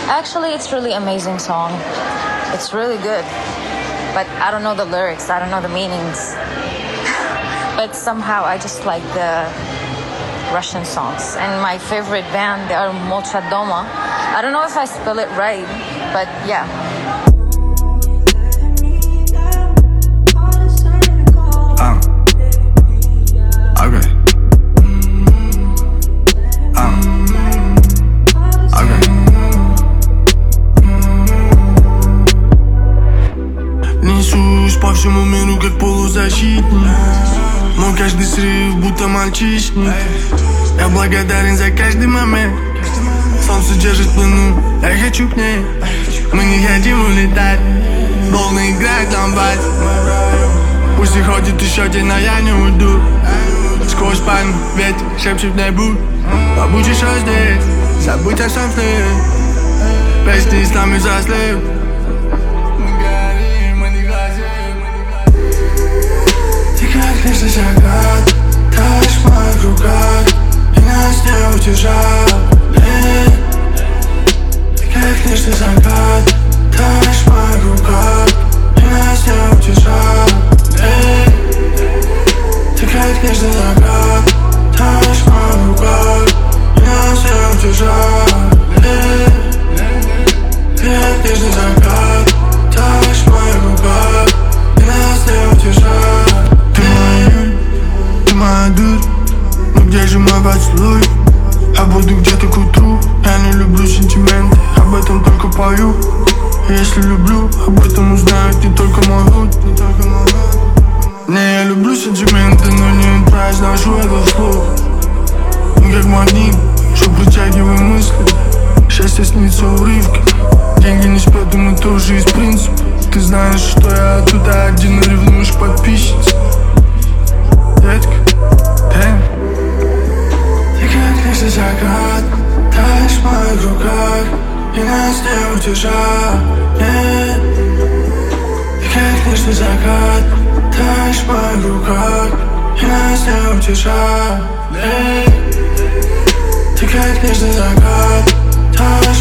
Actually, it's really amazing song. It's really good. But I don't know the lyrics, I don't know the meanings. But somehow I just like the Russian songs. And my favorite band, they are Molchadoma. I don't know if I spell it right, but yeah. Okay. Несусь по всему миру как полузащитник. Мой каждый срыв будто мальчишник. Я благодарен за каждый момент. Солнце держит в плену, я хочу к ней. Мы не хотим улетать, должны играть нам бать. Пусть и ходит еще день, но я не уйду. Сквозь пальмы ветер шепчет мне будь. Побудь еще здесь, забудь о всем сне. Песни с нами заслеп. Ты как нежный закат, таешь в моих руках, и нас не удержать. Ты как нежный закат, таешь в моих руках, и нас не удержать. Ты как нежный закат, таешь в моих руках, и нас не удержать. Ты как нежный закат, таешь в моих руках, и нас не удержать. Ты моя дурь, но где же мой поцелуй? Я буду где-то к утру. Я не люблю сентименты, об этом только пою. Если люблю, об этом узнают не только мой худ. Не, я люблю сентименты, но не произношу это вслух. Мы как магнит, что притягиваем мысли. Счастье снится урывки. Деньги не спят, и мы тоже из принципа. Ты знаешь, что я тут один, и ревнуешь к подписчице. Детка, ты как нежный закат, таешь в моих руках, и нас не удержать. Ты как нежный закат, таешь в моих руках, и нас не удержать. Ты как нежный закат, таешь